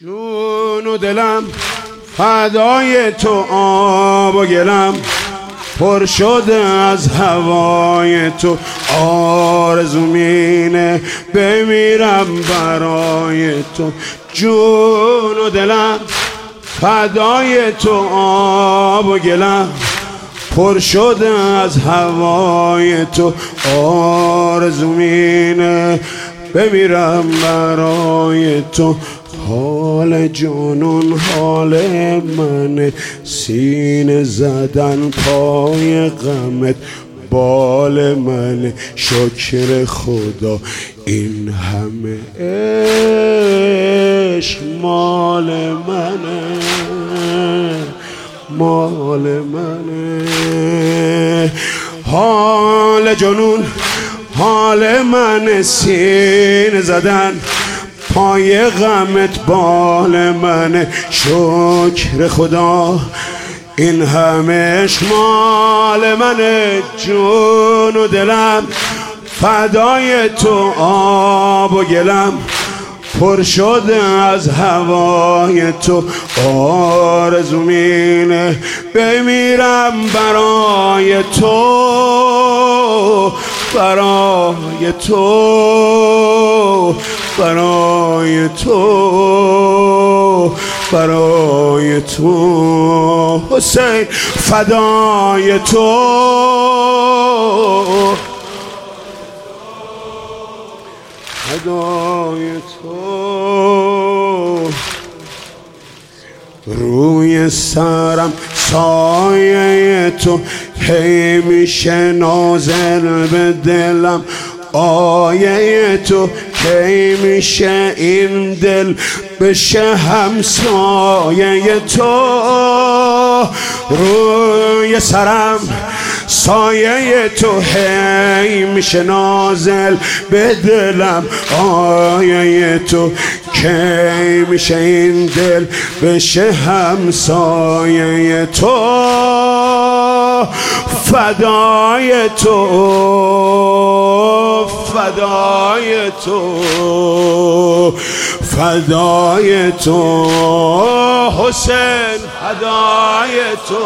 جون و دلم فدای تو، آب و گلم پر شده از هوای تو. آرزو مینه بمیرم برای تو. جون و دلم فدای تو، آب و گلم پر شده از هوای تو. آرزو مینه بمیرم برای تو. حال جنون حال من، سینه زدن پای غمت بال من. شکر خدا این همه عشق مال منه، مال منه. حال جنون حال من، سینه زدن پای غمت بال من. شکر خدا این همه عشق مال منه. جون و دلم فدای تو، آب و گلم پر شده از هوای تو. آرزو مینه بمیرم برای تو، برای تو، برای تو، برای تو. حسین فدای تو، فدای تو. روی سرم سایه تو هی میشه نازل به دلم. آیه تو کی میشه این دل بشه همسایه تو. روی سرم سایه تو هی میشه نازل به دلم. آیه تو کی میشه این دل بشه همسایه تو. فدای تو، فدای تو، فدای تو. حسین فدای تو.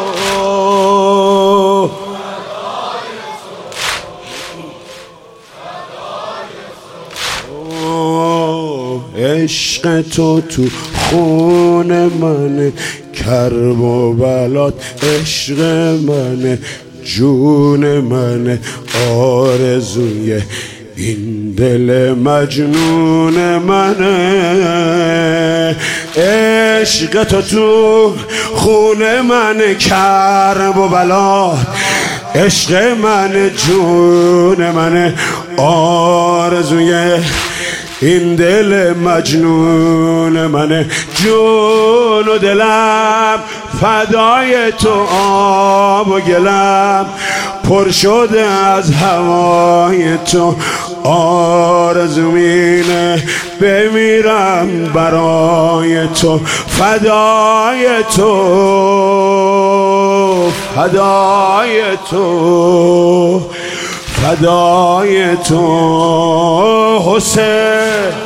عشق تو تو خون من، کرب و بلات عشق من. جون من آرزوی این دل مجنون منه. عشق تو تو خون من، کرب و بلات عشق من. جون من آرزوی این دل مجنون منه. جون و دلم فدای تو، آب و گلم پر شده از هوای تو. آرزو مینه بمیرم برای تو. فدای تو، فدای تو، فدای تو. حسین